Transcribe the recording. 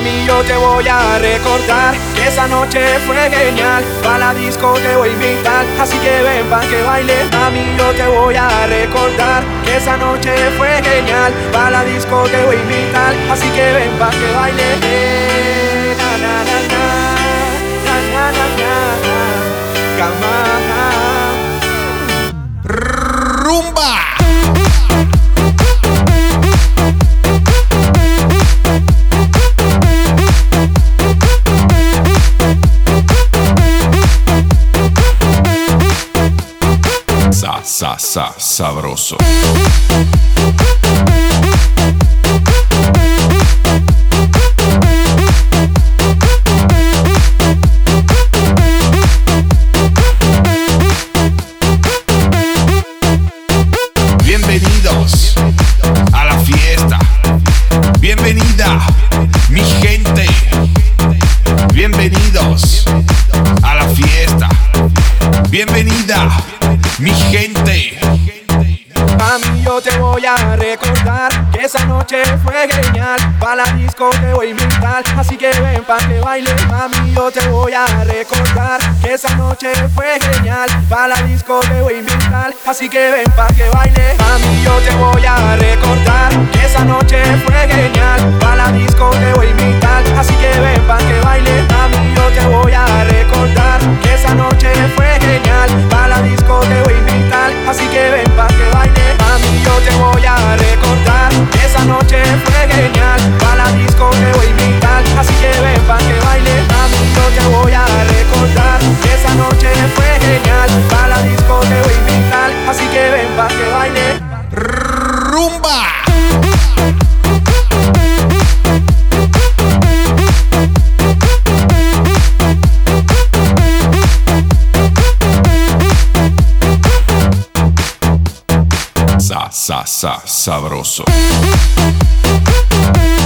Mami, yo te voy a recordar que esa noche fue genial. Pa' la disco te voy a invitar, así que ven pa' que baile. Mami, yo te voy a recordar que esa noche fue genial. Pa' la disco te voy a invitar, así que ven pa' que baile. Na na na na, na na na na, come on. Rumba. Sabroso. Bienvenidos a la fiesta. Bienvenida, mi gente. Bienvenidos a la fiesta. Bienvenida, mi gente. Mami, yo te voy a recordar que esa noche fue genial. Pa' la disco te voy a invitar, así que ven pa' que baile. Mami, yo te voy a recordar que esa noche fue genial. Pa' la disco te voy a invitar, así que ven pa' que baile. Mami, yo te voy a recordar que esa noche fue genial. Pa' la disco te voy a invitar, así que ven pa' que baile. Mami, yo te voy a recordar que esa noche fue genial. Pa' la disco te voy a invitar, así que ven pa' que baile. Mami, yo te voy a recordar que esa noche fue genial. Pa' la disco te voy a invitar, así que ven pa' que baile. Mami, yo te voy a recordar que esa noche fue genial. Pa' la disco te voy a invitar, así que ven pa' que baile. Rumba. Sabroso.